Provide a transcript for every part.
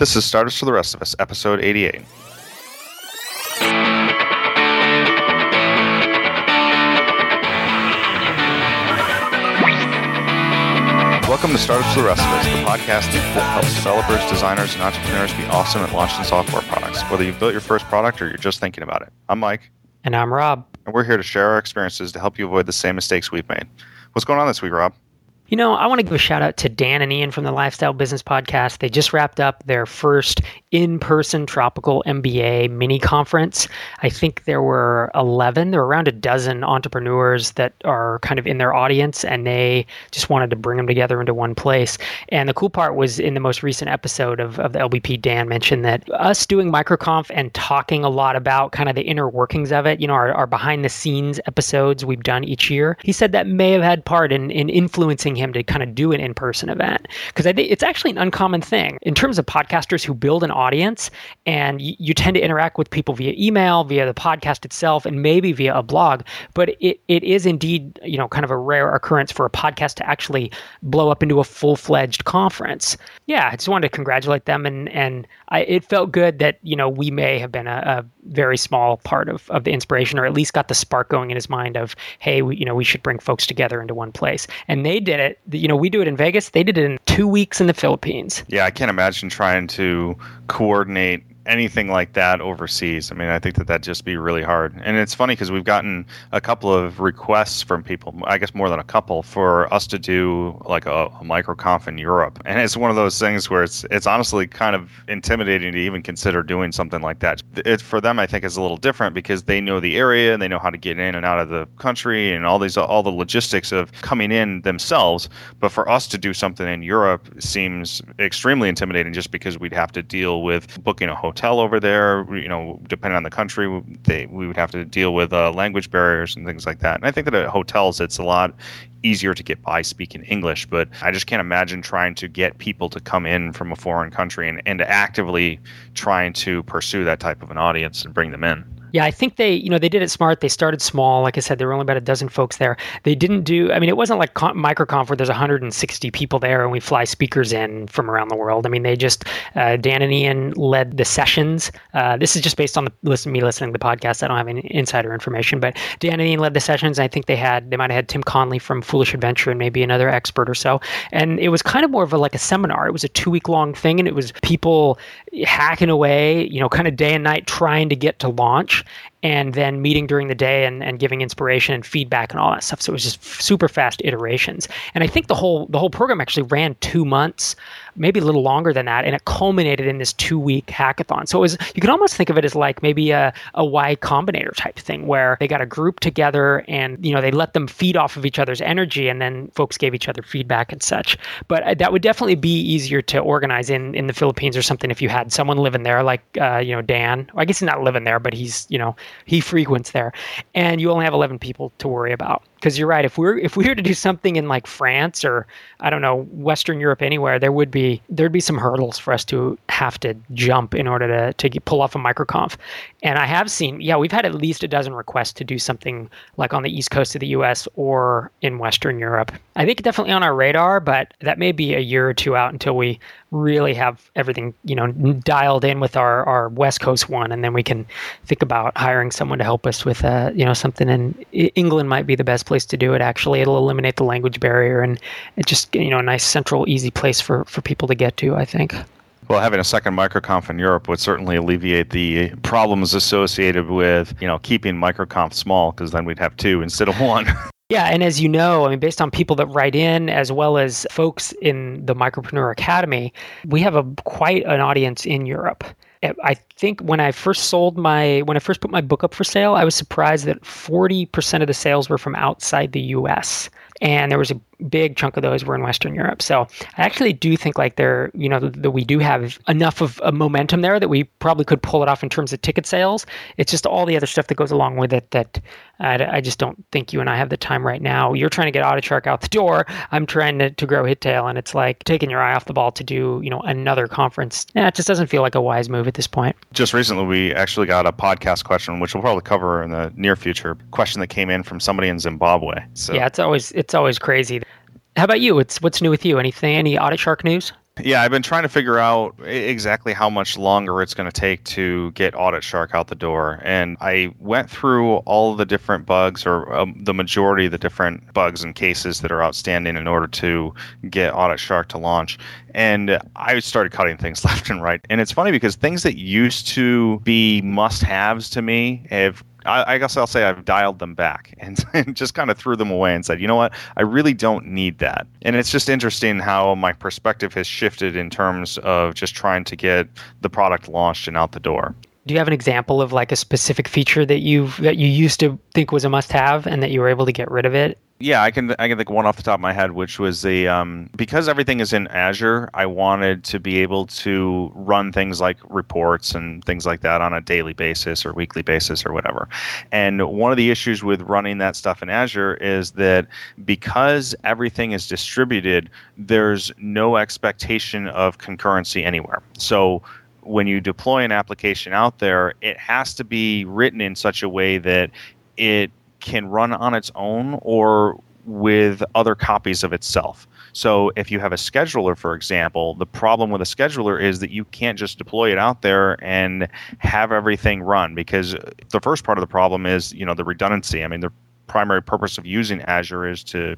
This is Startups for the Rest of Us, episode 88. Welcome to Startups for the Rest of Us, the podcast that helps developers, designers, and entrepreneurs be awesome at launching software products, whether you've built your first product or you're just thinking about it. I'm Mike. And I'm Rob. And we're here to share our experiences to help you avoid the same mistakes we've made. What's going on this week, Rob? You know, I want to give a shout out to Dan and Ian from the Lifestyle Business Podcast. They just wrapped up their first in-person Tropical MBA mini conference. I think there were 11. There were around a dozen entrepreneurs that are kind of in their audience, and they just wanted to bring them together into one place. And the cool part was in the most recent episode of the LBP, Dan mentioned that us doing MicroConf and talking a lot about kind of the inner workings of it, you know, our behind-the-scenes episodes we've done each year, he said that may have had part in influencing him to kind of do an in-person event, because I think it's actually an uncommon thing in terms of podcasters who build an audience, and you tend to interact with people via email, via the podcast itself, and maybe via a blog. But it is indeed, you know, kind of a rare occurrence for a podcast to actually blow up into a full-fledged conference. Yeah, I just wanted to congratulate them, and it felt good that, you know, we may have been a very small part of the inspiration, or at least got the spark going in his mind of, hey, we should bring folks together into one place. And they did it. You know, we do it in Vegas. They did it in 2 weeks in the Philippines. Yeah, I can't imagine trying to coordinate anything like that overseas. I mean, I think that'd just be really hard. And it's funny because we've gotten a couple of requests from people, I guess more than a couple, for us to do like a MicroConf in Europe. And it's one of those things where it's honestly kind of intimidating to even consider doing something like that. For them, I think, is a little different because they know the area and they know how to get in and out of the country and all the logistics of coming in themselves. But for us to do something in Europe seems extremely intimidating just because we'd have to deal with booking a hotel over there, you know, depending on the country, we would have to deal with language barriers and things like that. And I think that at hotels, it's a lot easier to get by speaking English, but I just can't imagine trying to get people to come in from a foreign country and to actively trying to pursue that type of an audience and bring them in. Yeah, I think they did it smart. They started small. Like I said, there were only about a dozen folks there. They didn't do, I mean, it wasn't like MicroConf where there's 160 people there and we fly speakers in from around the world. I mean, they just, Dan and Ian led the sessions. This is just based on me listening to the podcast. I don't have any insider information, but Dan and Ian led the sessions. I think they might have had Tim Conley from Foolish Adventure and maybe another expert or so. And it was kind of more of like a seminar. It was a 2-week-long thing, and it was people hacking away, you know, kind of day and night trying to get to launch, and then meeting during the day and giving inspiration and feedback and all that stuff. So it was just super fast iterations. And I think the whole program actually ran 2 months, maybe a little longer than that, and it culminated in this 2-week hackathon. So you could almost think of it as like maybe a Y Combinator type thing, where they got a group together and, you know, they let them feed off of each other's energy, and then folks gave each other feedback and such. But that would definitely be easier to organize in the Philippines or something if you had someone living there, like Dan. I guess he's not living there, but he's, you know, he frequents there, and you only have 11 people to worry about. Because you're right, if we were to do something in like France or, I don't know, Western Europe, anywhere, there'd be some hurdles for us to have to jump in order to pull off a MicroConf. And I have seen, we've had at least a dozen requests to do something like on the East Coast of the US or in Western Europe. I think definitely on our radar, but that may be a year or two out until we really have everything, you know, dialed in with our West Coast one, and then we can think about hiring someone to help us with something. And England might be the best place to do it. Actually, it'll eliminate the language barrier, and it's just, you know, a nice central, easy place for people to get to, I think. Well, having a second MicroConf in Europe would certainly alleviate the problems associated with, you know, keeping MicroConf small, because then we'd have 2 instead of 1. Yeah, and as you know, I mean, based on people that write in, as well as folks in the Micropreneur Academy, we have quite an audience in Europe. I think when I first put my book up for sale, I was surprised that 40% of the sales were from outside the US. And there was a big chunk of those were in Western Europe. So I actually do think like that we do have enough of a momentum there that we probably could pull it off in terms of ticket sales. It's just all the other stuff that goes along with it that I just don't think you and I have the time right now. You're trying to get AuditShark out the door. I'm trying to grow Hittail, and it's like taking your eye off the ball to do, you know, another conference. It just doesn't feel like a wise move at this point. Just recently, we actually got a podcast question, which we'll probably cover in the near future, question that came in from somebody in Zimbabwe. So. Yeah, it's always crazy. How about you? What's new with you? Any AuditShark news? Yeah, I've been trying to figure out exactly how much longer it's going to take to get Audit Shark out the door. And I went through all the different bugs, or the majority of the different bugs and cases that are outstanding in order to get Audit Shark to launch. And I started cutting things left and right. And it's funny because things that used to be must-haves to me have, I guess I'll say, I've dialed them back and just kind of threw them away and said, you know what, I really don't need that. And it's just interesting how my perspective has shifted in terms of just trying to get the product launched and out the door. Do you have an example of like a specific feature that you used to think was a must-have and that you were able to get rid of it? Yeah, I can think one off the top of my head, which was because everything is in Azure, I wanted to be able to run things like reports and things like that on a daily basis or weekly basis or whatever. And one of the issues with running that stuff in Azure is that because everything is distributed, there's no expectation of concurrency anywhere. So when you deploy an application out there, it has to be written in such a way that it can run on its own or with other copies of itself. So if you have a scheduler, for example, the problem with a scheduler is that you can't just deploy it out there and have everything run, because the first part of the problem is, the redundancy. I mean, the primary purpose of using Azure is to,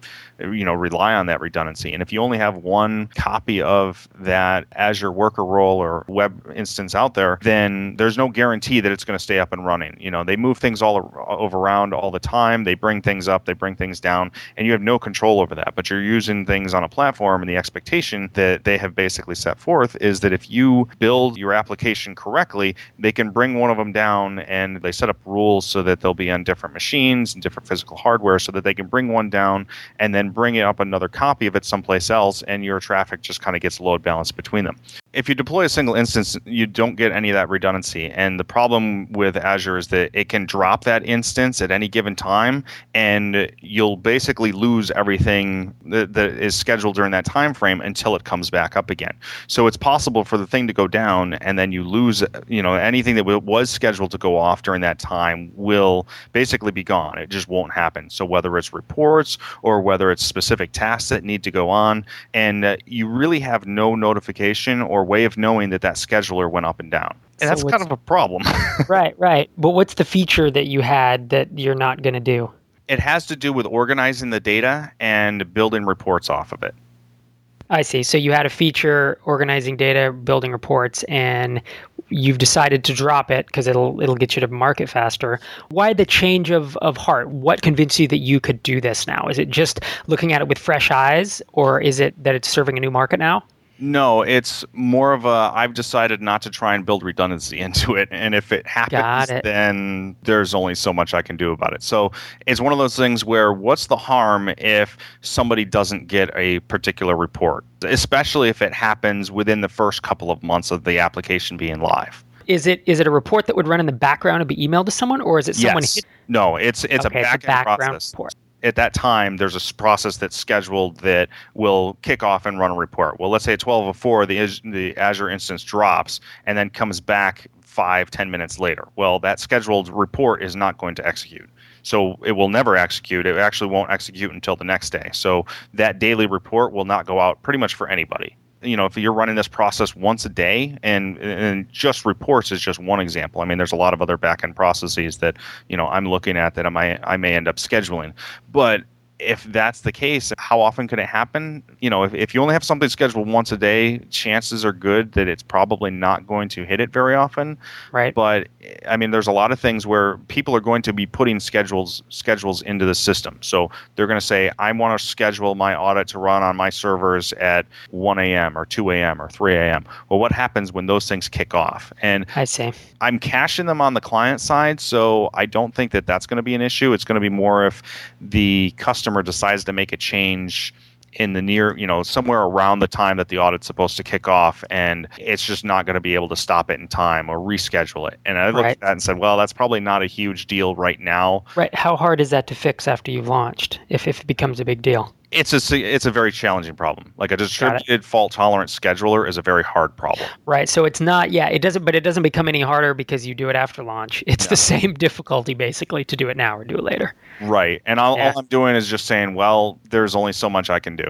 rely on that redundancy. And if you only have one copy of that Azure worker role or web instance out there, then there's no guarantee that it's going to stay up and running. They move things all around all the time. They bring things up, they bring things down, and you have no control over that. But you're using things on a platform, and the expectation that they have basically set forth is that if you build your application correctly, they can bring one of them down, and they set up rules so that they'll be on different machines and different physical hardware so that they can bring one down and then bring up another copy of it someplace else, and your traffic just kind of gets load balanced between them. If you deploy a single instance, you don't get any of that redundancy. And the problem with Azure is that it can drop that instance at any given time, and you'll basically lose everything that is scheduled during that time frame until it comes back up again. So it's possible for the thing to go down, and then you lose, anything that was scheduled to go off during that time will basically be gone. It just won't happen. So whether it's reports or whether it's specific tasks that need to go on, and you really have no notification or way of knowing that scheduler went up and down. And that's kind of a problem. Right. But what's the feature that you had that you're not going to do? It has to do with organizing the data and building reports off of it. I see. So you had a feature, organizing data, building reports, and you've decided to drop it because it'll get you to market faster. Why the change of heart? What convinced you that you could do this now? Is it just looking at it with fresh eyes, or is it that it's serving a new market now? No, it's more of I've decided not to try and build redundancy into it. And if it happens, then there's only so much I can do about it. So it's one of those things where what's the harm if somebody doesn't get a particular report, especially if it happens within the first couple of months of the application being live? Is it a report that would run in the background and be emailed to someone, or is it someone? Yes. No, it's a background process. Report. At that time, there's a process that's scheduled that will kick off and run a report. Well, let's say at 12:04, the Azure instance drops and then comes back 5-10 minutes later. Well, that scheduled report is not going to execute. So it will never execute. It actually won't execute until the next day. So that daily report will not go out pretty much for anybody. If you're running this process once a day, and just reports is just one example. I mean, there's a lot of other back-end processes that, I'm looking at that I may end up scheduling. But if that's the case, how often could it happen? If you only have something scheduled once a day, chances are good that it's probably not going to hit it very often. Right. But I mean, there's a lot of things where people are going to be putting schedules into the system. So they're going to say, I want to schedule my audit to run on my servers at 1 a.m. or 2 a.m. or 3 a.m. Well, what happens when those things kick off? And I see. I'm caching them on the client side, so I don't think that that's going to be an issue. It's going to be more if the customer decides to make a change in the near, somewhere around the time that the audit's supposed to kick off, and it's just not going to be able to stop it in time or reschedule it. And I looked at that and said, well, that's probably not a huge deal right now. Right. How hard is that to fix after you've launched, if it becomes a big deal? It's a very challenging problem. Like a distributed fault-tolerant scheduler is a very hard problem. Right. So it's not, it doesn't become any harder because you do it after launch. It's the same difficulty, basically, to do it now or do it later. Right. And all I'm doing is just saying, well, there's only so much I can do.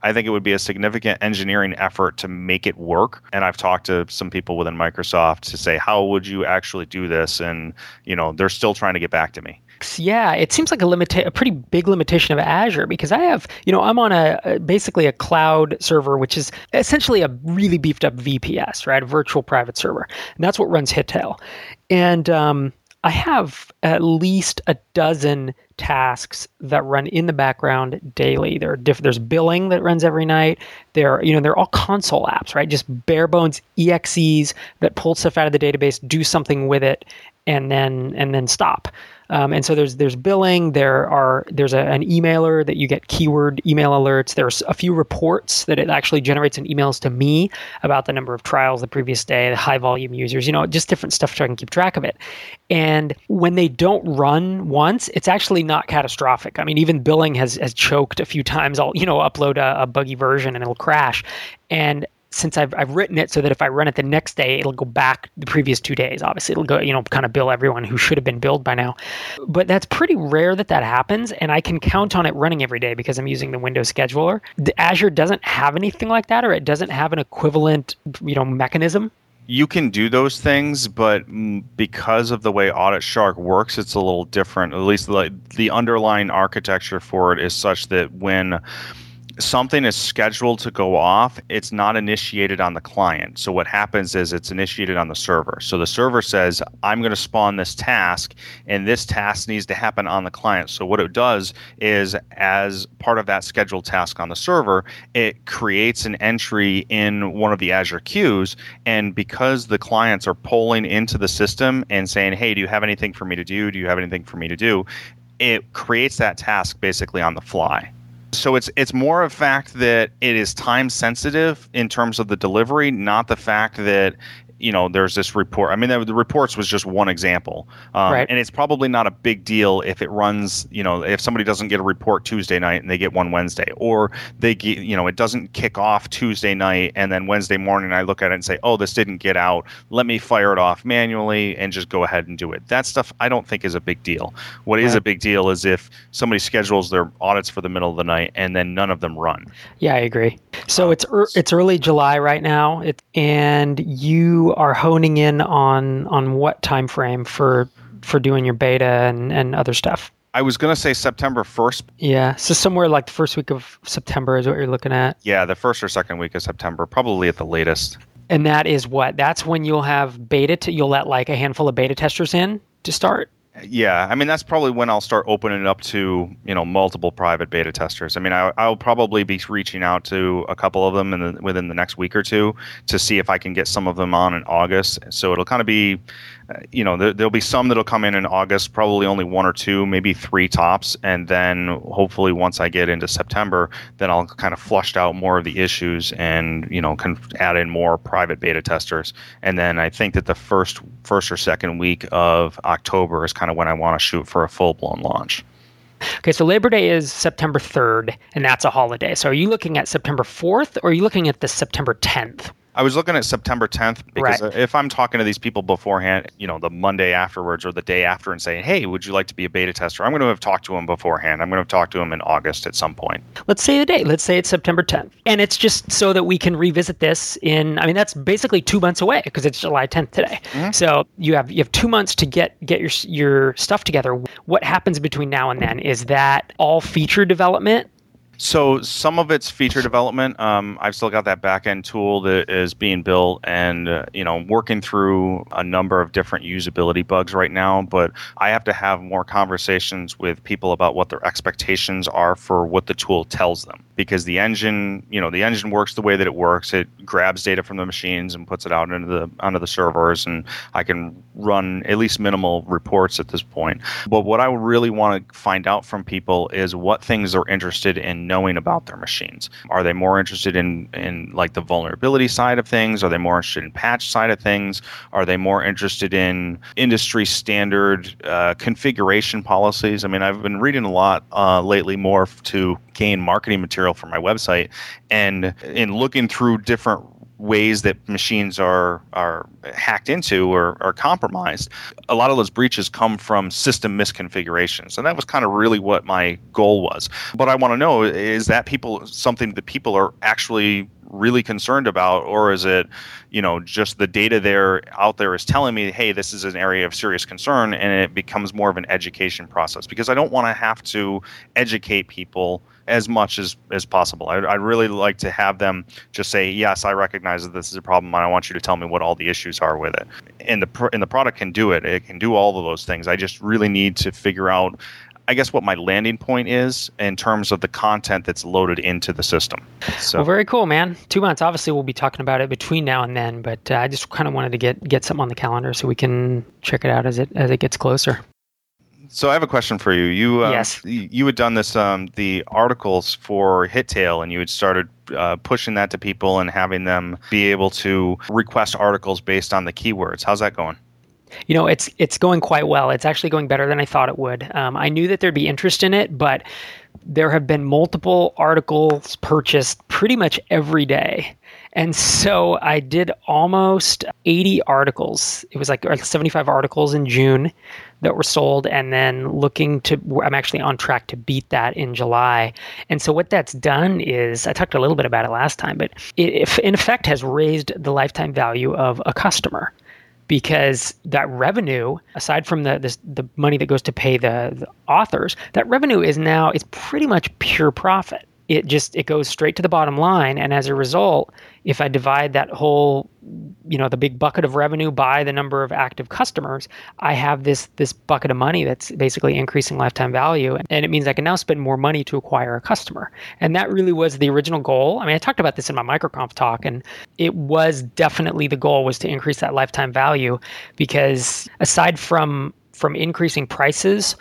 I think it would be a significant engineering effort to make it work. And I've talked to some people within Microsoft to say, how would you actually do this? And, they're still trying to get back to me. Yeah, it seems like a pretty big limitation of Azure, because I have, I'm on basically a cloud server, which is essentially a really beefed up VPS, right? A virtual private server. And that's what runs Hittail. And I have at least a dozen tasks that run in the background daily. There's billing that runs every night. They're all console apps, right? Just bare bones EXEs that pull stuff out of the database, do something with it, and then stop. And so there's billing. There's an emailer that you get keyword email alerts. There's a few reports that it actually generates in emails to me about the number of trials the previous day, the high volume users, just different stuff so I can keep track of it. And when they don't run once, it's actually not catastrophic. I mean, even billing has choked a few times. I'll upload a buggy version and it'll crash. And since I've written it so that if I run it the next day, it'll go back the previous 2 days. Obviously, it'll go, kind of bill everyone who should have been billed by now. But that's pretty rare that happens, and I can count on it running every day because I'm using the Windows scheduler. The Azure doesn't have anything like that, or it doesn't have an equivalent, mechanism. You can do those things, but because of the way Audit Shark works, it's a little different. At least the underlying architecture for it is such that when something is scheduled to go off, it's not initiated on the client. So what happens is it's initiated on the server. So the server says, I'm going to spawn this task, and this task needs to happen on the client. So what it does is, as part of that scheduled task on the server, it creates an entry in one of the Azure queues. And because the clients are polling into the system and saying, hey, do you have anything for me to do? Do you have anything for me to do? It creates that task basically on the fly. So it's more a fact that it is time sensitive in terms of the delivery, not the fact that there's this report. I mean, the reports was just one example. Right. And it's probably not a big deal if it runs, if somebody doesn't get a report Tuesday night and they get one Wednesday, or they get, it doesn't kick off Tuesday night and then Wednesday morning I look at it and say, oh, this didn't get out. Let me fire it off manually and just go ahead and do it. That stuff I don't think is a big deal. What is a big deal is if somebody schedules their audits for the middle of the night and then none of them run. Yeah, I agree. So it's early July right now, and you are honing in on what time frame for doing your beta and other stuff. I was going to say September 1st. Yeah, so somewhere like the first week of September is what you're looking at. Yeah, the first or second week of September, probably at the latest. And that is what? That's when you'll have you'll let like a handful of beta testers in to start? Yeah, I mean, that's probably when I'll start opening it up to, multiple private beta testers. I mean, I'll probably be reaching out to a couple of them within the next week or two to see if I can get some of them on in August. So it'll kind of be, there'll be some that'll come in August, probably only one or two, maybe three tops. And then hopefully once I get into September, then I'll kind of flush out more of the issues and, can add in more private beta testers. And then I think that the first or second week of October is kind of when I want to shoot for a full-blown launch. Okay, so Labor Day is September 3rd, and that's a holiday. So are you looking at September 4th, or are you looking at the September 10th? I was looking at September 10th because Right. If I'm talking to these people beforehand, the Monday afterwards or the day after and saying, hey, would you like to be a beta tester? I'm going to have talked to them beforehand. I'm going to have talked to them in August at some point. Let's say the date. Let's say it's September 10th. And it's just so that we can revisit this that's basically 2 months away because it's July 10th today. Mm-hmm. So you have 2 months to get your stuff together. What happens between now and then? Is that all feature development? So some of it's feature development. I've still got that back-end tool that is being built and, working through a number of different usability bugs right now. But I have to have more conversations with people about what their expectations are for what the tool tells them. Because the engine works the way that it works. It grabs data from the machines and puts it out onto the servers, and I can run at least minimal reports at this point. But what I really want to find out from people is what things they're interested in knowing about their machines. Are they more interested in like the vulnerability side of things? Are they more interested in patch side of things? Are they more interested in industry standard configuration policies? I mean, I've been reading a lot lately to gain marketing material for my website, and in looking through different ways that machines are hacked into or compromised, a lot of those breaches come from system misconfigurations. And that was kind of really what my goal was. But I want to know, is that something that people are actually really concerned about, or is it, just the data out there is telling me, hey, this is an area of serious concern, and it becomes more of an education process? Because I don't want to have to educate people as much as possible. I'd really like to have them just say, yes, I recognize that this is a problem, and I want you to tell me what all the issues are with it. And the product can do it. It can do all of those things. I just really need to figure out, I guess, what my landing point is in terms of the content that's loaded into the system. So, well, very cool, man. 2 months. Obviously, we'll be talking about it between now and then, but I just kind of wanted to get something on the calendar so we can check it out as it gets closer. So I have a question for you. Yes. You had done this, the articles for Hittail, and you had started pushing that to people and having them be able to request articles based on the keywords. How's that going? It's going quite well. It's actually going better than I thought it would. I knew that there'd be interest in it, but there have been multiple articles purchased pretty much every day. And so I did almost 80 articles. It was like 75 articles in June that were sold, and then I'm actually on track to beat that in July. And so what that's done is, I talked a little bit about it last time, but it in effect has raised the lifetime value of a customer. Because that revenue, aside from the money that goes to pay the authors, that revenue is pretty much pure profit. It goes straight to the bottom line, and as a result, if I divide that whole, the big bucket of revenue by the number of active customers, I have this bucket of money that's basically increasing lifetime value, and it means I can now spend more money to acquire a customer. And that really was the original goal. I mean, I talked about this in my MicroConf talk, and it was definitely the goal was to increase that lifetime value, because aside from increasing prices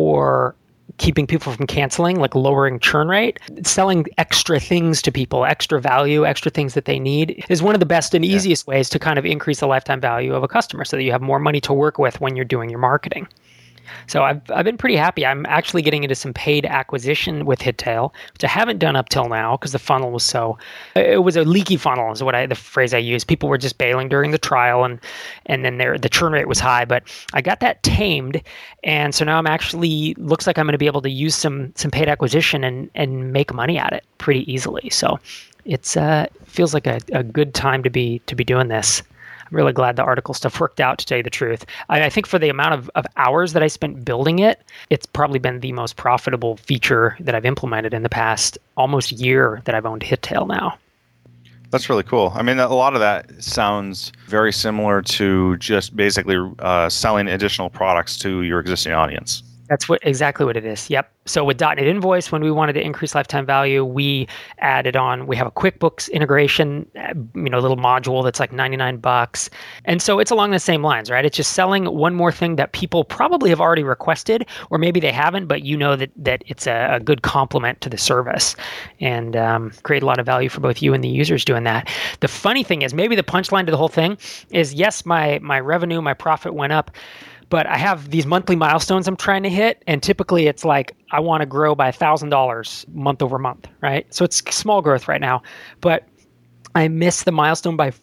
or keeping people from canceling, like lowering churn rate, selling extra things to people, extra value, extra things that they need is one of the best and easiest ways to kind of increase the lifetime value of a customer so that you have more money to work with when you're doing your marketing. So I've been pretty happy. I'm actually getting into some paid acquisition with Hittail, which I haven't done up till now because the funnel was it was a leaky funnel is the phrase I use. People were just bailing during the trial, and then the churn rate was high, but I got that tamed. And so now looks like I'm going to be able to use some paid acquisition and make money at it pretty easily. So it's feels like a good time to be doing this. I'm really glad the article stuff worked out, to tell you the truth. I think for the amount of hours that I spent building it, it's probably been the most profitable feature that I've implemented in the past almost year that I've owned Hittail now. That's really cool. I mean, a lot of that sounds very similar to just basically selling additional products to your existing audience. That's exactly what it is. Yep. So with .NET Invoice, when we wanted to increase lifetime value, we added on, we have a QuickBooks integration, little module that's like $99. And so it's along the same lines, right? It's just selling one more thing that people probably have already requested, or maybe they haven't, but that it's a good complement to the service, and create a lot of value for both you and the users doing that. The funny thing is, maybe the punchline to the whole thing is, yes, my revenue, my profit went up, but I have these monthly milestones I'm trying to hit, and typically it's like I want to grow by $1,000 month over month, right? So it's small growth right now, but I missed the milestone by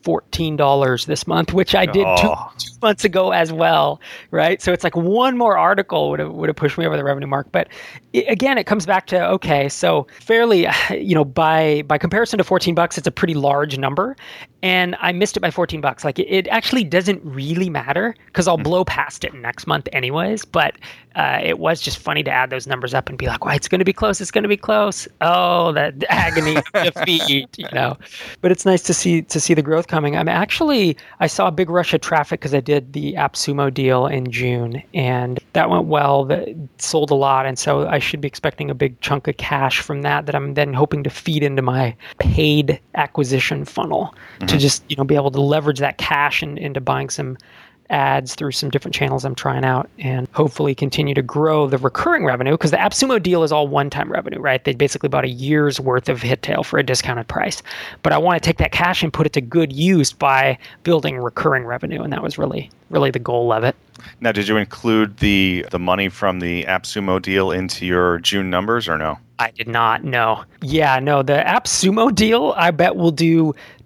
$14 this month, which I did two months ago as well, right? So it's like one more article would have pushed me over the revenue mark. But again, it comes back to, okay, so fairly, by comparison to $14, it's a pretty large number, and I missed it by $14. Like it actually doesn't really matter because I'll blow past it next month anyways. But it was just funny to add those numbers up and be like, well, it's going to be close. It's going to be close. Oh, the agony of defeat, But it's nice to see the growth coming. I saw a big rush of traffic because I did the AppSumo deal in June, and that went well. That sold a lot, and so I should be expecting a big chunk of cash from that I'm then hoping to feed into my paid acquisition funnel to just be able to leverage that cash into buying some ads through some different channels I'm trying out, and hopefully continue to grow the recurring revenue, because the AppSumo deal is all one-time revenue, right? They basically bought a year's worth of Hittail for a discounted price. But I want to take that cash and put it to good use by building recurring revenue, and that was really, really the goal of it. Now, did you include the money from the AppSumo deal into your June numbers or no? I did not, no. Yeah, no, the AppSumo deal, I bet will do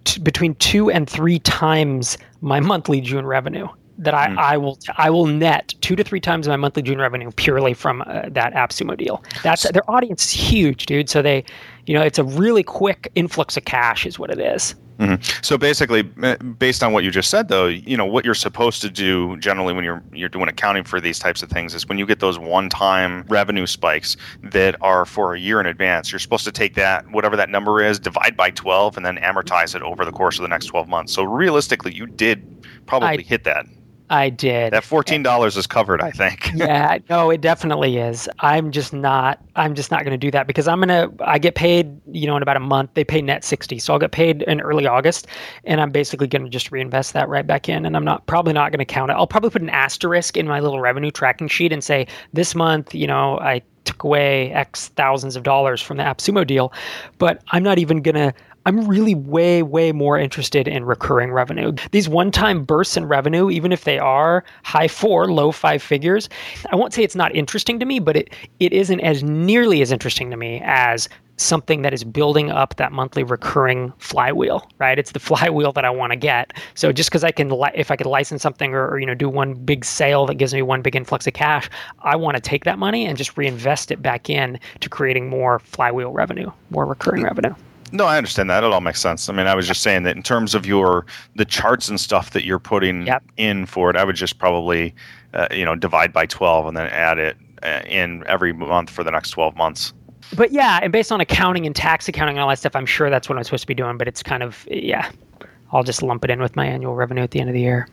between 2 and 3 times my monthly June revenue. That I will net 2 to 3 times my monthly June revenue purely from that AppSumo deal. That's their audience is huge, dude. So they, it's a really quick influx of cash, is what it is. Mm-hmm. So basically, based on what you just said, though, what you're supposed to do generally when you're doing accounting for these types of things is when you get those one-time revenue spikes that are for a year in advance, you're supposed to take that, whatever that number is, divide by 12, and then amortize it over the course of the next 12 months. So realistically, you did probably hit that. I did. That $14 is covered, I think. Yeah, no, it definitely is. I'm just not going to do that because I get paid, in about a month. They pay net 60. So I'll get paid in early August, and I'm basically going to just reinvest that right back in. And I'm probably not going to count it. I'll probably put an asterisk in my little revenue tracking sheet and say this month, I took away X thousands of dollars from the AppSumo deal, but I'm not even going to. I'm really way, way more interested in recurring revenue. These one-time bursts in revenue, even if they are high 4, low 5 figures, I won't say it's not interesting to me, but it isn't as nearly as interesting to me as something that is building up that monthly recurring flywheel, right? It's the flywheel that I want to get. So just because if I could license something or do one big sale that gives me one big influx of cash, I want to take that money and just reinvest it back in to creating more flywheel revenue, more recurring revenue. No, I understand that. It all makes sense. I mean, I was just saying that in terms of the charts and stuff that you're putting in for it, I would just probably, divide by 12 and then add it in every month for the next 12 months. But yeah, and based on accounting and tax accounting and all that stuff, I'm sure that's what I'm supposed to be doing. But it's kind of, I'll just lump it in with my annual revenue at the end of the year.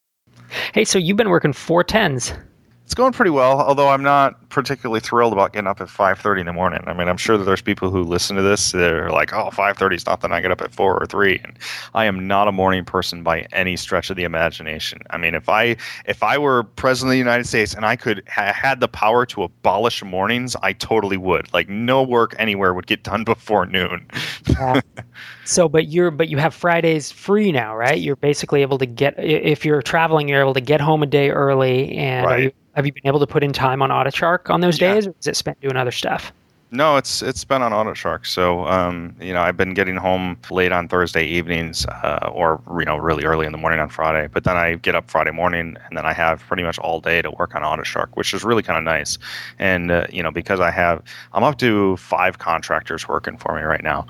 Hey, so you've been working 4/10s. It's going pretty well, although I'm not particularly thrilled about getting up at 5:30 in the morning. I mean, I'm sure that there's people who listen to this that are like, 5:30 is nothing. I get up at 4 or 3. And I am not a morning person by any stretch of the imagination. I mean, if I were president of the United States and I could had the power to abolish mornings, I totally would. Like, no work anywhere would get done before noon. Yeah. So, but you have Fridays free now, right? You're basically able to if you're traveling, you're able to get home a day early. And right. Have you been able to put in time on AuditShark on those days, or is it spent doing other stuff? No, it's been on AuditShark. So, I've been getting home late on Thursday evenings, or really early in the morning on Friday. But then I get up Friday morning, and then I have pretty much all day to work on AuditShark, which is really kind of nice. And because I'm up to 5 contractors working for me right now.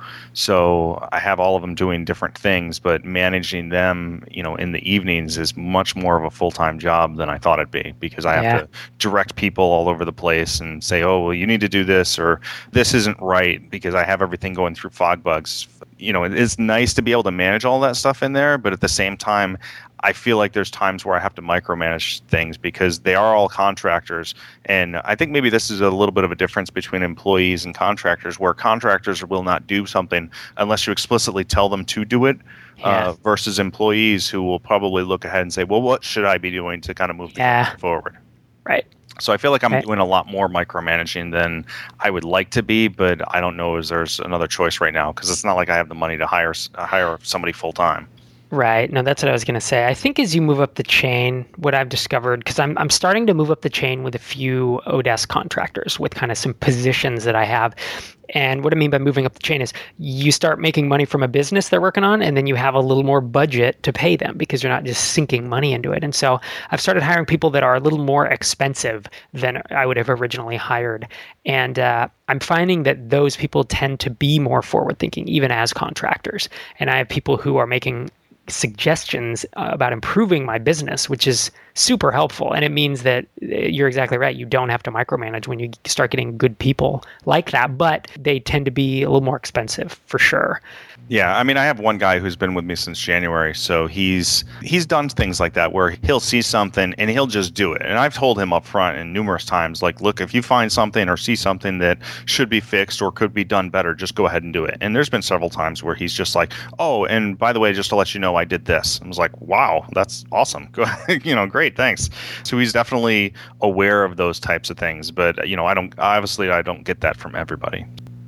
So I have all of them doing different things, but managing them, in the evenings is much more of a full-time job than I thought it'd be, because I have to direct people all over the place and say, oh, well, you need to do this, or this isn't right, because I have everything going through FogBugs. It's nice to be able to manage all that stuff in there, but at the same time, I feel like there's times where I have to micromanage things because they are all contractors. And I think maybe this is a little bit of a difference between employees and contractors, where contractors will not do something unless you explicitly tell them to do it, versus employees who will probably look ahead and say, well, what should I be doing to kind of move the forward? Right. So I feel like I'm doing a lot more micromanaging than I would like to be, but I don't know if there's another choice right now, because it's not like I have the money to hire somebody full time. Right. No, that's what I was going to say. I think as you move up the chain, what I've discovered, because I'm starting to move up the chain with a few Odesk contractors with kind of some positions that I have. And what I mean by moving up the chain is you start making money from a business they're working on, and then you have a little more budget to pay them because you're not just sinking money into it. And so I've started hiring people that are a little more expensive than I would have originally hired. And I'm finding that those people tend to be more forward thinking, even as contractors. And I have people who are making suggestions about improving my business, which is super helpful. And it means that you're exactly right. You don't have to micromanage when you start getting good people like that, but they tend to be a little more expensive for sure. Yeah, I mean, I have one guy who's been with me since January, so he's done things like that where he'll see something and he'll just do it. And I've told him up front and numerous times, like, look, if you find something or see something that should be fixed or could be done better, just go ahead and do it. And there's been several times where he's just like, oh, and by the way, just to let you know, I did this. I was like, wow, that's awesome. Great, thanks. So he's definitely aware of those types of things, but I don't get that from everybody.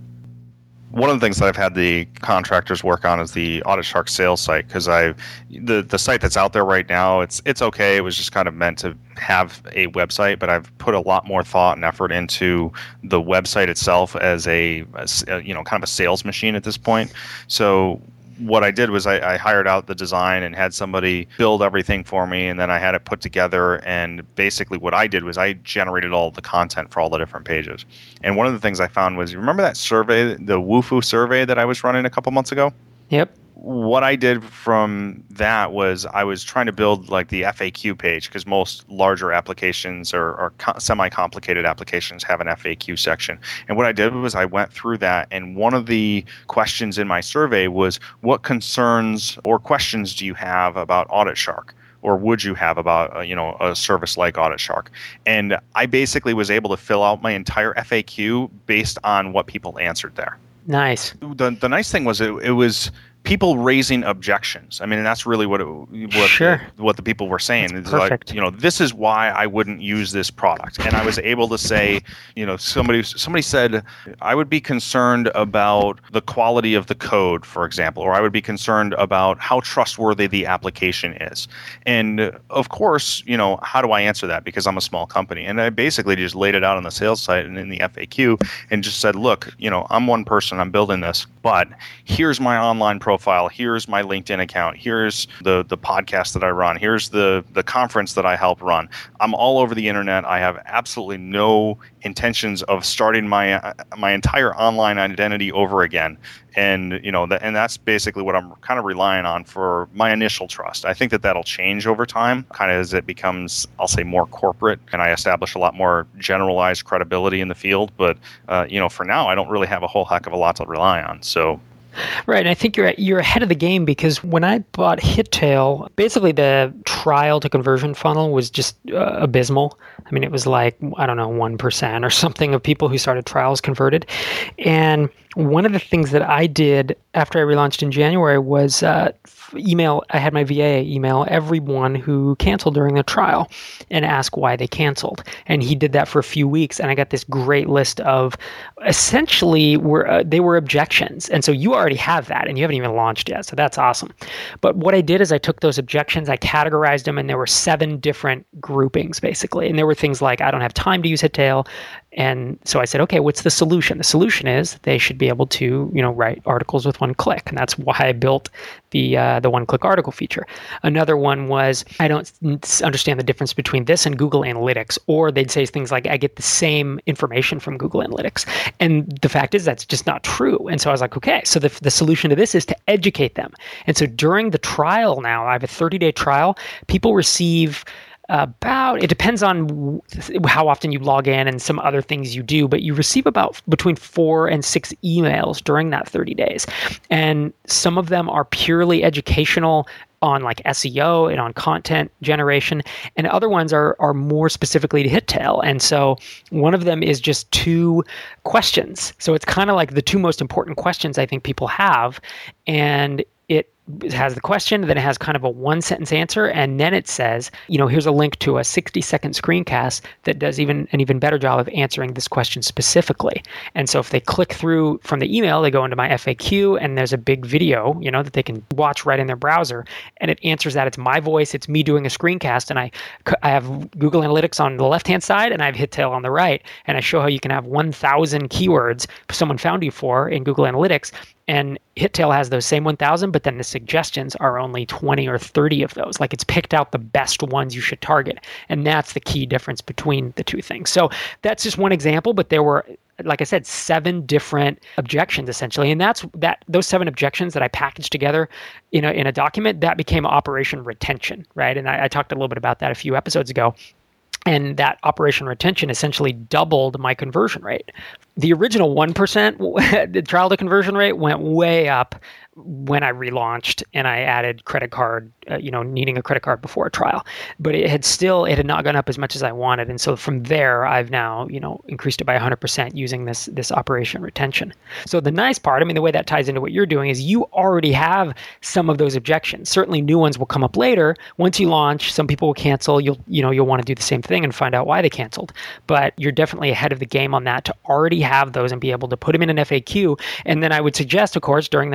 One of the things that I've had the contractors work on is the AuditShark sales site, because the site that's out there right now, it's okay. It was just kind of meant to have a website, but I've put a lot more thought and effort into the website itself as a kind of a sales machine at this point. So what I did was I hired out the design and had somebody build everything for me, and then I had it put together. And basically what I did was I generated all the content for all the different pages. And one of the things I found was, you remember that survey, the Wufoo survey that I was running a couple months ago? Yep. What I did from that was I was trying to build like the FAQ page, because most larger applications or semi-complicated applications have an FAQ section. And what I did was I went through that, and one of the questions in my survey was, what concerns or questions do you have about Audit Shark? Or would you have about a service like Audit Shark? And I basically was able to fill out my entire FAQ based on what people answered there. Nice. The nice thing was it was people raising objections. I mean, and that's really what the people were saying. That's it's perfect. like, this is why I wouldn't use this product. And I was able to say, somebody said, I would be concerned about the quality of the code, for example, or I would be concerned about how trustworthy the application is. And of course, how do I answer that? Because I'm a small company. And I basically just laid it out on the sales site and in the FAQ and just said, look, I'm one person, I'm building this, but here's my online profile. Here's my LinkedIn account. Here's the podcast that I run. Here's the conference that I help run. I'm all over the internet. I have absolutely no intentions of starting my entire online identity over again. And and that's basically what I'm kind of relying on for my initial trust. I think that'll change over time, kind of as it becomes, I'll say, more corporate, and I establish a lot more generalized credibility in the field. But for now, I don't really have a whole heck of a lot to rely on. So. Right, and I think you're ahead of the game, because when I bought HitTail, basically the trial to conversion funnel was just abysmal. I mean, it was like, I don't know, 1% or something of people who started trials converted. And one of the things that I did after I relaunched in January was email. I had my VA email everyone who canceled during the trial and ask why they canceled. And he did that for a few weeks, and I got this great list of essentially they were objections. And so you already have that, and you haven't even launched yet. So that's awesome. But what I did is I took those objections, I categorized them, and there were 7 different groupings basically. And there were things like, I don't have time to use HitTail. And so I said, okay, what's the solution? The solution is they should be able to, write articles with one click. And that's why I built the one-click article feature. Another one was, I don't understand the difference between this and Google Analytics. Or they'd say things like, I get the same information from Google Analytics. And the fact is that's just not true. And so I was like, okay, so the solution to this is to educate them. And so during the trial now, I have a 30-day trial, people receive it depends on how often you log in and some other things you do, but you receive about between 4 and 6 emails during that 30 days. And some of them are purely educational on like SEO and on content generation, and other ones are more specifically to HitTail. And so one of them is just 2 questions. So it's kind of like the 2 most important questions I think people have. And it has the question, then it has kind of a 1-sentence answer, and then it says, here's a link to a 60-second screencast that does an even better job of answering this question specifically. And so if they click through from the email, they go into my FAQ, and there's a big video, that they can watch right in their browser, and it answers that. It's my voice, it's me doing a screencast, and I have Google Analytics on the left-hand side, and I have HitTail on the right, and I show how you can have 1,000 keywords someone found you for in Google Analytics. And HitTail has those same 1,000, but then the suggestions are only 20 or 30 of those. Like, it's picked out the best ones you should target. And that's the key difference between the 2 things. So that's just one example, but there were, like I said, 7 different objections essentially. And those 7 objections that I packaged together in a document, that became Operation Retention, right? And I talked a little bit about that a few episodes ago. And that Operation Retention essentially doubled my conversion rate. The original 1%, the trial to conversion rate, went way up when I relaunched and I added credit card, needing a credit card before a trial. But it had not gone up as much as I wanted. And so from there, I've now, increased it by 100% using this Operation Retention. So the nice part, the way that ties into what you're doing is you already have some of those objections. Certainly new ones will come up later. Once you launch, some people will cancel. You'll want to do the same thing and find out why they canceled. But you're definitely ahead of the game on that to already have those and be able to put them in an FAQ. And then I would suggest, of course, during their trial,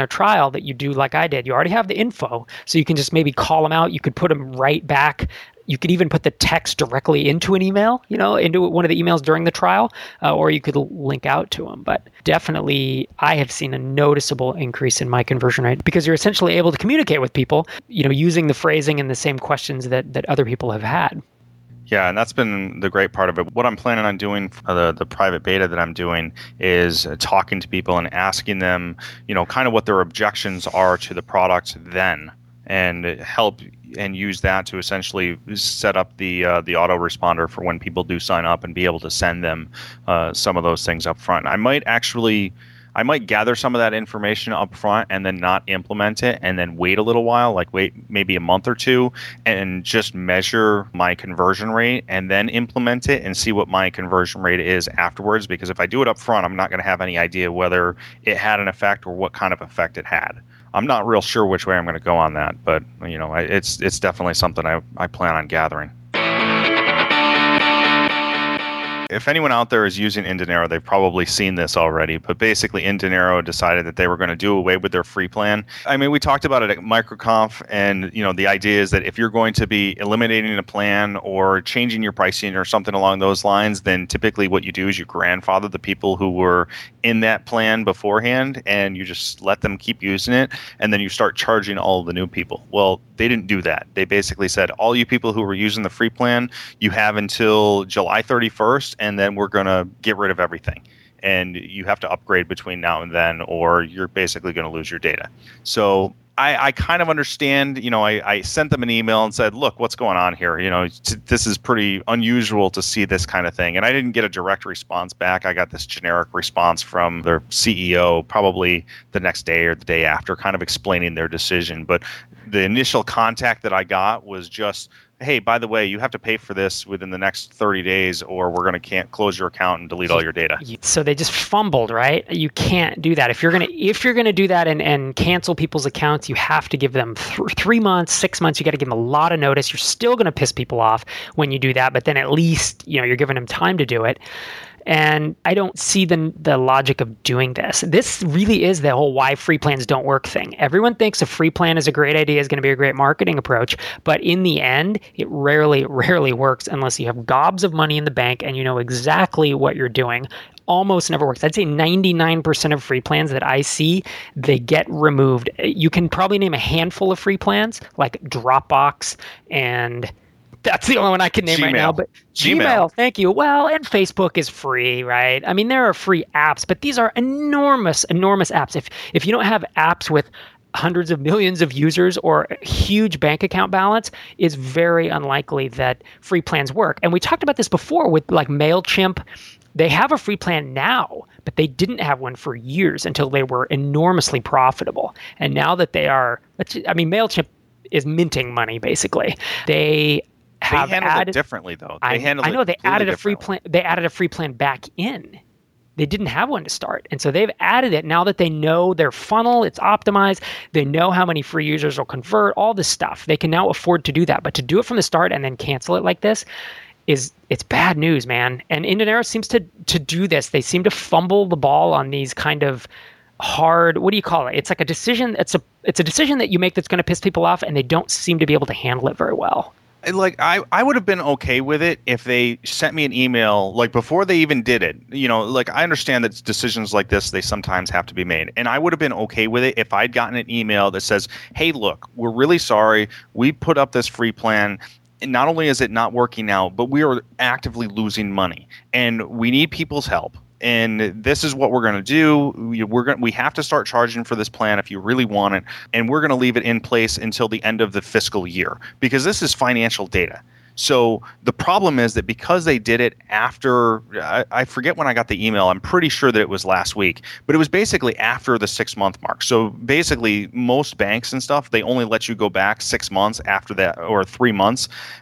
trial that you do like I did. You already have the info, so you can just maybe call them out. You could put them right back. You could even put the text directly into an email, into one of the emails during the trial, or you could link out to them. But definitely, I have seen a noticeable increase in my conversion rate because you're essentially able to communicate with people, using the phrasing and the same questions that other people have had. Yeah, and that's been the great part of it. What I'm planning on doing for the private beta that I'm doing is talking to people and asking them, kind of what their objections are to the product then, and help and use that to essentially set up the autoresponder for when people do sign up and be able to send them some of those things up front. I might gather some of that information up front and then not implement it and then wait a little while, wait maybe a month or two and just measure my conversion rate and then implement it and see what my conversion rate is afterwards. Because if I do it up front, I'm not going to have any idea whether it had an effect or what kind of effect it had. I'm not real sure which way I'm going to go on that, but it's definitely something I plan on gathering. If anyone out there is using Indinero, they've probably seen this already, but basically Indinero decided that they were going to do away with their free plan. I mean, we talked about it at MicroConf, and the idea is that if you're going to be eliminating a plan or changing your pricing or something along those lines, then typically what you do is you grandfather the people who were in that plan beforehand, and you just let them keep using it, and then you start charging all of the new people. Well, they didn't do that. They basically said, all you people who were using the free plan, you have until July 31st, and then we're going to get rid of everything. And you have to upgrade between now and then, or you're basically going to lose your data. So I kind of understand, I sent them an email and said, look, what's going on here? This is pretty unusual to see this kind of thing. And I didn't get a direct response back. I got this generic response from their CEO probably the next day or the day after, kind of explaining their decision. But the initial contact that I got was just, hey, by the way, you have to pay for this within the next 30 days or we're going to close your account and delete all your data. So they just fumbled, right? You can't do that. If you're going to do that and cancel people's accounts, you have to give them 3 months, 6 months. You got to give them a lot of notice. You're still going to piss people off when you do that, but then at least, you're giving them time to do it. And I don't see the logic of doing this. This really is the whole why free plans don't work thing. Everyone thinks a free plan is a great idea, is going to be a great marketing approach, but in the end, it rarely works unless you have gobs of money in the bank and you know exactly what you're doing. Almost never works. I'd say 99% of free plans that I see, they get removed. You can probably name a handful of free plans like Dropbox, and that's the only one I can name right now. But Gmail, thank you. Well, and Facebook is free, right? I mean, there are free apps, but these are enormous apps. If you don't have apps with hundreds of millions of users or a huge bank account balance, it's very unlikely that free plans work. And we talked about this before with like MailChimp. They have a free plan now, but they didn't have one for years until they were enormously profitable. And now that they are, MailChimp is minting money, basically. They handled it differently, though. They added a free plan. They added a free plan back in. They didn't have one to start, and so they've added it now that they know their funnel, it's optimized. They know how many free users will convert. All this stuff, they can now afford to do that. But to do it from the start and then cancel it like this it's bad news, man. And Indinero seems to do this. They seem to fumble the ball on these kind of hard, what do you call it? It's like a decision. It's a decision that you make that's going to piss people off, and they don't seem to be able to handle it very well. I would have been okay with it if they sent me an email before they even did it. I understand that decisions like this, they sometimes have to be made. And I would have been okay with it if I'd gotten an email that says, hey, look, we're really sorry. We put up this free plan. And not only is it not working out, but we are actively losing money. And we need people's help. And this is what we're going to do. We have to start charging for this plan if you really want it. And we're going to leave it in place until the end of the fiscal year because this is financial data. So the problem is that because they did it after, I forget when I got the email, I'm pretty sure that it was last week, but it was basically after the 6-month mark. So basically most banks and stuff, they only let you go back 6 months after that or 3 months.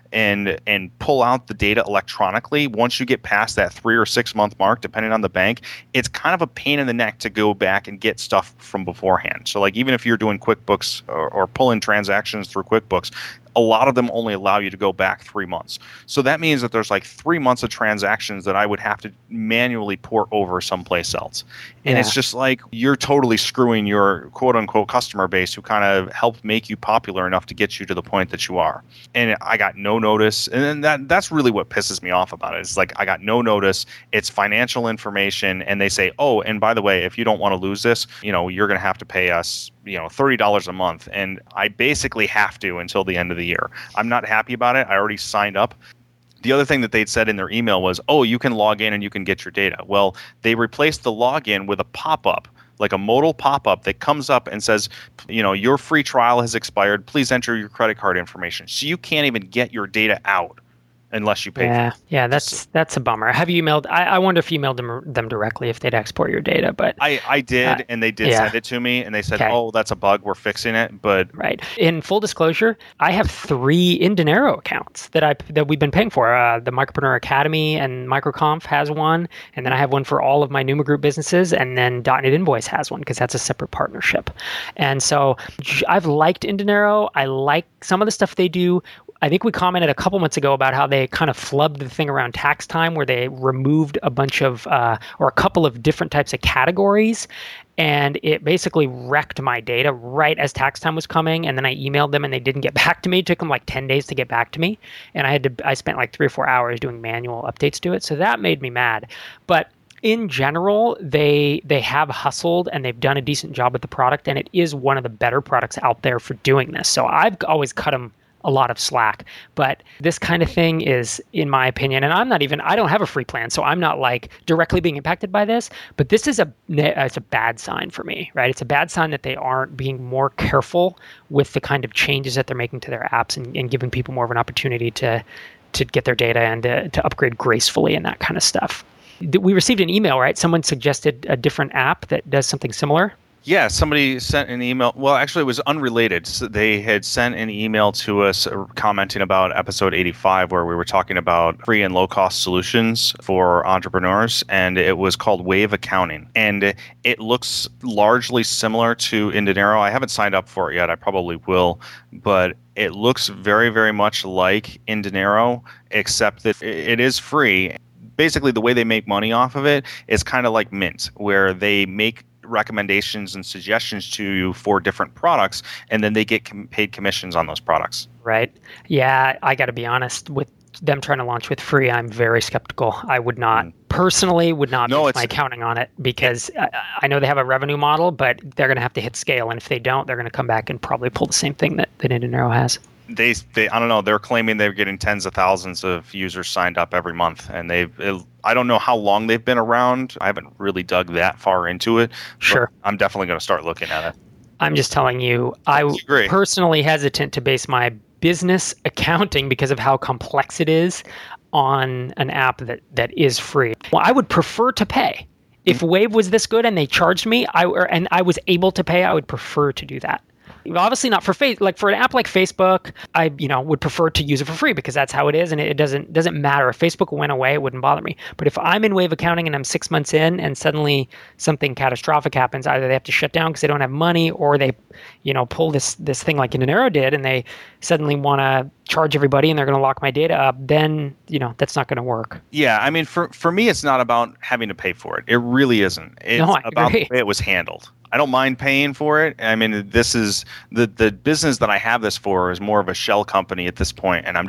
and pull out the data electronically, once you get past that 3 or 6 month mark, depending on the bank, it's kind of a pain in the neck to go back and get stuff from beforehand. So like even if you're doing QuickBooks or pulling transactions through QuickBooks, a lot of them only allow you to go back 3 months. So that means that there's like 3 months of transactions that I would have to manually port over someplace else. And it's just like you're totally screwing your quote unquote customer base who kind of helped make you popular enough to get you to the point that you are. And I got no notice. And then that's really what pisses me off about it. It's like I got no notice. It's financial information. And they say, oh, and by the way, if you don't want to lose this, you're going to have to pay us $30 a month. And I basically have to until the end of the year. I'm not happy about it. I already signed up. The other thing that they'd said in their email was, oh, you can log in and you can get your data. Well, they replaced the login with a pop-up, like a modal pop-up that comes up and says, your free trial has expired. Please enter your credit card information. So you can't even get your data out unless you pay for it. Yeah, that's a bummer. Have you emailed? I wonder if you emailed them directly if they'd export your data. But I did, and they did send it to me, and they said, "Oh, that's a bug. We're fixing it." But right. In full disclosure, I have 3 Indinero accounts that we've been paying for. The Micropreneur Academy and MicroConf has one, and then I have one for all of my Numa Group businesses, and then .NET Invoice has one because that's a separate partnership. And so I've liked Indinero. I like some of the stuff they do. I think we commented a couple months ago about how they kind of flubbed the thing around tax time where they removed a bunch of or a couple of different types of categories, and it basically wrecked my data right as tax time was coming. And then I emailed them and they didn't get back to me. It took them like 10 days to get back to me. And I spent like 3 or 4 hours doing manual updates to it. So that made me mad. But in general, they have hustled and they've done a decent job with the product. And it is one of the better products out there for doing this. So I've always cut them a lot of slack, but this kind of thing is, in my opinion, and I don't have a free plan, so I'm not like directly being impacted by this, but this is it's a bad sign for me, right? It's a bad sign that they aren't being more careful with the kind of changes that they're making to their apps and giving people more of an opportunity to get their data and to upgrade gracefully and that kind of stuff. We received an email, right? Someone suggested a different app that does something similar. Yeah, somebody sent an email. Well, actually, it was unrelated. So they had sent an email to us commenting about episode 85, where we were talking about free and low-cost solutions for entrepreneurs, and it was called Wave Accounting. And it looks largely similar to Indinero. I haven't signed up for it yet. I probably will. But it looks very, very much like Indinero, except that it is free. Basically, the way they make money off of it is kind of like Mint, where they make recommendations and suggestions to you for different products, and then they get paid commissions on those products. Right. Yeah, I got to be honest, with them trying to launch with free, I'm very skeptical. I would not personally base my accounting on it, because I know they have a revenue model, but they're going to have to hit scale, and if they don't, they're going to come back and probably pull the same thing that Indinero has. They I don't know, they're claiming they're getting tens of thousands of users signed up every month, and I don't know how long they've been around. I haven't really dug that far into it. Sure. I'm definitely going to start looking at it. I'm just telling you, I'm personally hesitant to base my business accounting, because of how complex it is, on an app that is free. Well, I would prefer to pay. If Wave was this good and they charged me, and I was able to pay, I would prefer to do that. Obviously not for for an app like Facebook, I would prefer to use it for free, because that's how it is, and it doesn't matter if Facebook went away, it wouldn't bother me. But if I'm in Wave Accounting and I'm 6 months in and suddenly something catastrophic happens, either they have to shut down because they don't have money, or they pull this thing like Indinero did, and they suddenly want to charge everybody and they're going to lock my data up, then that's not going to work. Yeah, I mean, for me, it's not about having to pay for it. It really isn't. It's about the way it was handled. I don't mind paying for it. I mean, this is the business that I have this for is more of a shell company at this point, and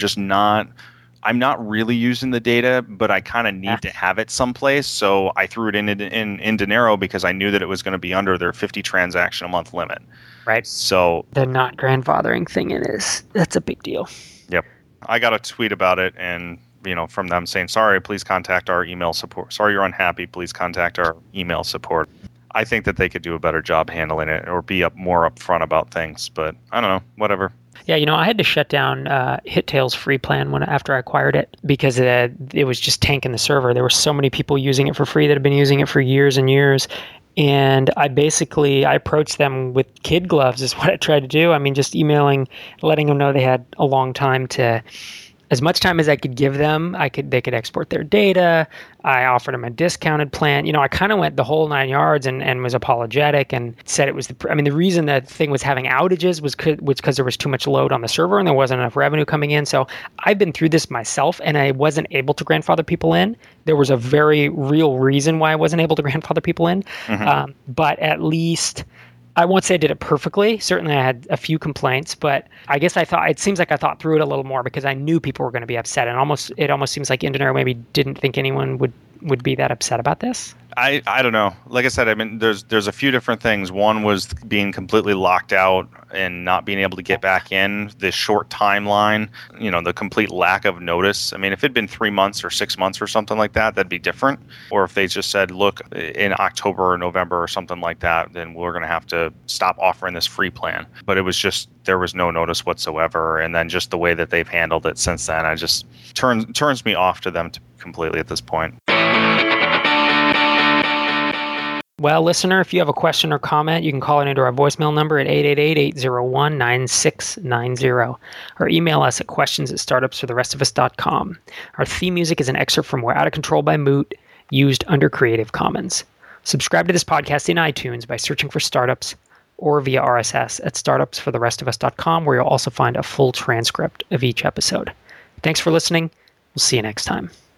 I'm not really using the data, but I kind of need to have it someplace. So I threw it in Indinero because I knew that it was going to be under their 50 transaction a month limit. Right. So the not grandfathering thing that's a big deal. Yep. I got a tweet about it, and from them saying, sorry, please contact our email support. Sorry you're unhappy, please contact our email support. I think that they could do a better job handling it, or be more upfront about things, but I don't know, whatever. Yeah, I had to shut down HitTail's free plan after I acquired it, because it was just tanking the server. There were so many people using it for free that have been using it for years and years. And I approached them with kid gloves is what I tried to do. I mean, just emailing, letting them know they had a long time to as much time as I could give them. They could export their data. I offered them a discounted plan. I kind of went the whole 9 yards and was apologetic and said it was the reason that thing was having outages was because there was too much load on the server and there wasn't enough revenue coming in. So I've been through this myself and I wasn't able to grandfather people in. There was a very real reason why I wasn't able to grandfather people in. Mm-hmm. But at least, I won't say I did it perfectly. Certainly I had a few complaints, but I guess it seems like I thought through it a little more because I knew people were going to be upset. And it almost seems like Indenaro maybe didn't think anyone would be that upset about this. I don't know. Like I said, there's a few different things. One was being completely locked out and not being able to get back in, the short timeline, the complete lack of notice. If it'd been 3 months or 6 months or something like that, that'd be different. Or if they just said, look, in October or November or something like that, then we're going to have to stop offering this free plan. But it was just, there was no notice whatsoever. And then just the way that they've handled it since then, I just turns me off to them completely at this point. Well, listener, if you have a question or comment, you can call it into our voicemail number at 888-801-9690 or email us at questions@startupsfortherestofus.com. Our theme music is an excerpt from We're Out of Control by Moot, used under Creative Commons. Subscribe to this podcast in iTunes by searching for Startups or via RSS at startupsfortherestofus.com, where you'll also find a full transcript of each episode. Thanks for listening. We'll see you next time.